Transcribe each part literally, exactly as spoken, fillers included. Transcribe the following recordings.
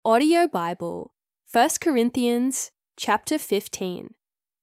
Audio Bible, First Corinthians chapter fifteen.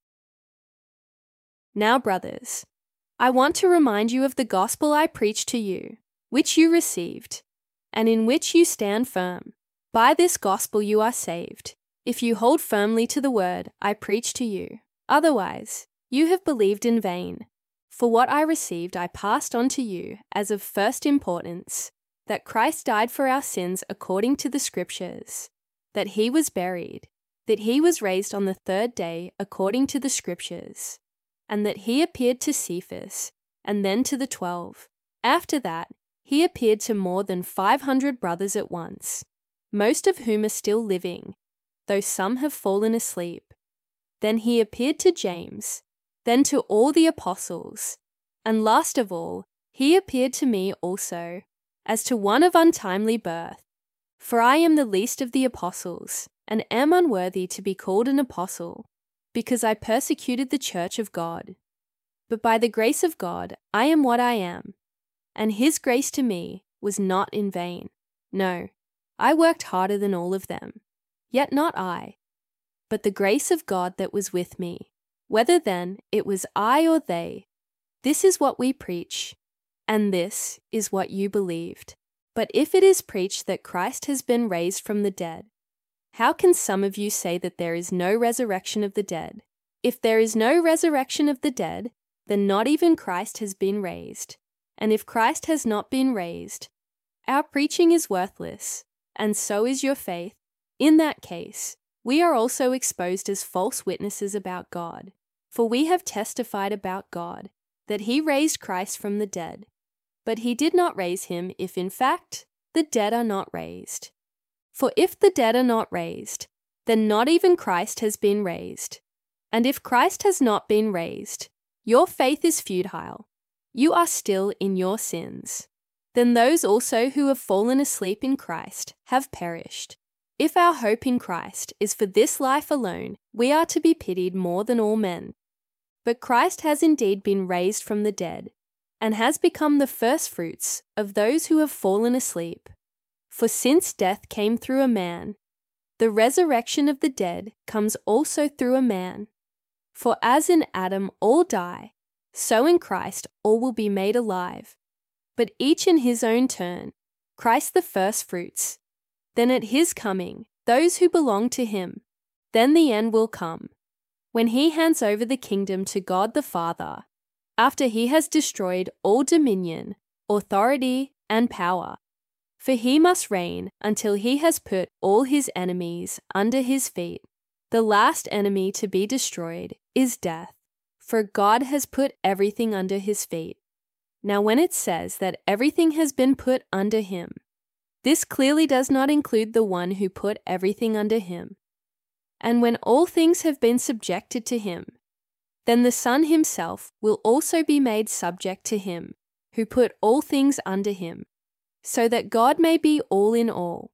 Now, brothers, I want to remind you of the gospel I preached to you, which you received, and in which you stand firm. By this gospel you are saved, if you hold firmly to the word I preached to you. Otherwise, you have believed in vain. For what I received I passed on to you as of first importance, that Christ died for our sins according to the Scriptures, that he was buried, that he was raised on the third day according to the Scriptures, and that he appeared to Cephas, and then to the twelve. After that, he appeared to more than five hundred brothers at once, most of whom are still living, though some have fallen asleep. Then he appeared to James, then to all the apostles, and last of all, he appeared to me also, as to one of untimely birth. For I am the least of the apostles, and am unworthy to be called an apostle, because I persecuted the church of God. But by the grace of God I am what I am, and his grace to me was not in vain. No, I worked harder than all of them, yet not I, but the grace of God that was with me. Whether then it was I or they, this is what we preach, and this is what you believed. But if it is preached that Christ has been raised from the dead, how can some of you say that there is no resurrection of the dead? If there is no resurrection of the dead, then not even Christ has been raised. And if Christ has not been raised, our preaching is worthless, and so is your faith. In that case, we are also exposed as false witnesses about God. For we have testified about God, that he raised Christ from the dead. But he did not raise him if in fact the dead are not raised. For if the dead are not raised, then not even Christ has been raised. And if Christ has not been raised, your faith is futile. You are still in your sins. Then those also who have fallen asleep in Christ have perished. If our hope in Christ is for this life alone, we are to be pitied more than all men. But Christ has indeed been raised from the dead, and has become the firstfruits of those who have fallen asleep. For since death came through a man, the resurrection of the dead comes also through a man. For as in Adam all die, so in Christ all will be made alive, but each in his own turn, Christ the firstfruits, then at his coming, those who belong to him. Then the end will come, when he hands over the kingdom to God the Father, after he has destroyed all dominion, authority, and power. For he must reign until he has put all his enemies under his feet. The last enemy to be destroyed is death, for God has put everything under his feet. Now when it says that everything has been put under him, this clearly does not include the one who put everything under him. And when all things have been subjected to him, then the Son himself will also be made subject to him, who put all things under him, so that God may be all in all.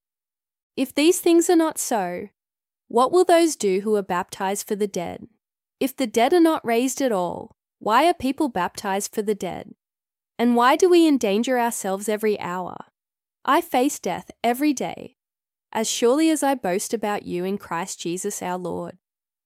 If these things are not so, what will those do who are baptized for the dead? If the dead are not raised at all, why are people baptized for the dead? And why do we endanger ourselves every hour? I face death every day, as surely as I boast about you in Christ Jesus our Lord.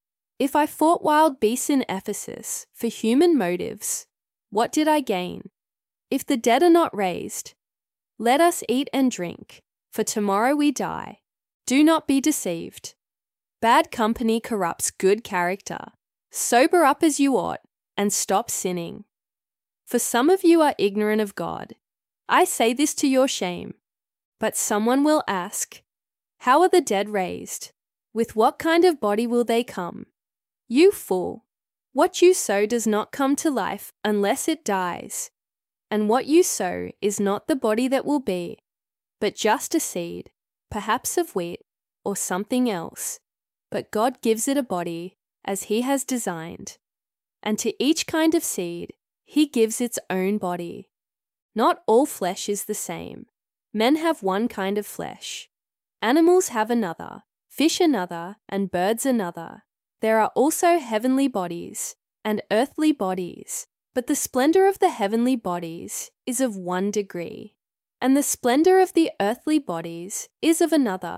If I fought wild beasts in Ephesus for human motives, what did I gain? If the dead are not raised, let us eat and drink, for tomorrow we die. Do not be deceived. Bad company corrupts good character. Sober up as you ought, and stop sinning. For some of you are ignorant of God. I say this to your shame. But someone will ask, how are the dead raised? With what kind of body will they come? You fool! What you sow does not come to life unless it dies. And what you sow is not the body that will be, but just a seed, perhaps of wheat or something else. But God gives it a body as he has designed. And to each kind of seed, he gives its own body. Not all flesh is the same. Men have one kind of flesh. Animals have another, fish another, and birds another. There are also heavenly bodies and earthly bodies, but the splendor of the heavenly bodies is of one degree, and the splendor of the earthly bodies is of another.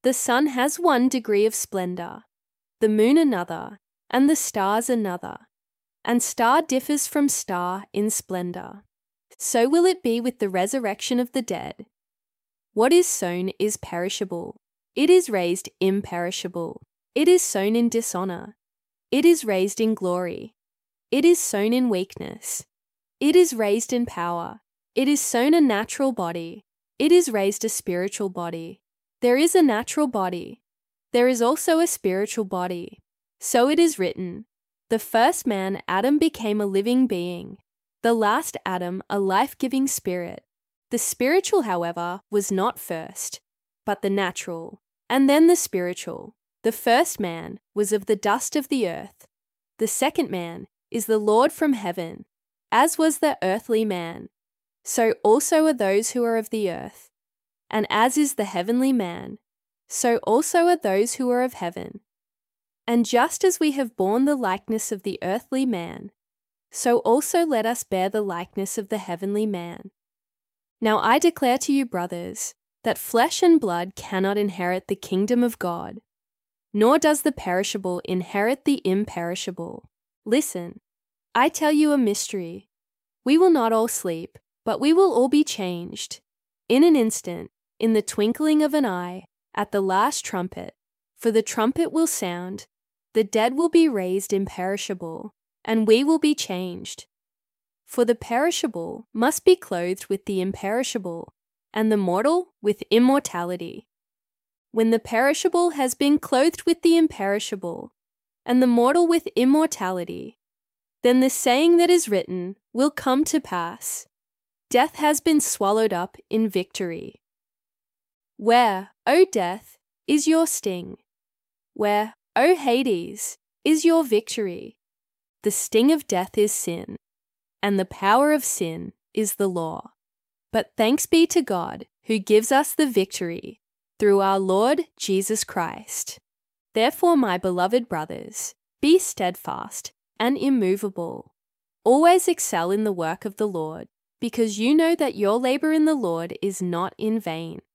The sun has one degree of splendor, the moon another, and the stars another. And star differs from star in splendor. So will it be with the resurrection of the dead. What is sown is perishable. It is raised imperishable. It is sown in dishonor. It is raised in glory. It is sown in weakness. It is raised in power. It is sown a natural body. It is raised a spiritual body. There is a natural body. There is also a spiritual body. So it is written, the first man, Adam, became a living being. The last Adam, a life-giving spirit. The spiritual, however, was not first, but the natural, and then the spiritual. The first man was of the dust of the earth. The second man is the Lord from heaven. As was the earthly man, so also are those who are of the earth. And as is the heavenly man, so also are those who are of heaven. And just as we have borne the likeness of the earthly man, so also let us bear the likeness of the heavenly man. Now I declare to you, brothers, that flesh and blood cannot inherit the kingdom of God, nor does the perishable inherit the imperishable. Listen, I tell you a mystery. We will not all sleep, but we will all be changed. In an instant, in the twinkling of an eye, at the last trumpet. For the trumpet will sound, the dead will be raised imperishable, and we will be changed. For the perishable must be clothed with the imperishable, and the mortal with immortality. When the perishable has been clothed with the imperishable, and the mortal with immortality, then the saying that is written will come to pass. Death has been swallowed up in victory. Where, O death, is your sting? Where, O Hades, is your victory? The sting of death is sin, and the power of sin is the law. But thanks be to God, who gives us the victory through our Lord Jesus Christ. Therefore, my beloved brothers, be steadfast and immovable. Always excel in the work of the Lord, because you know that your labor in the Lord is not in vain.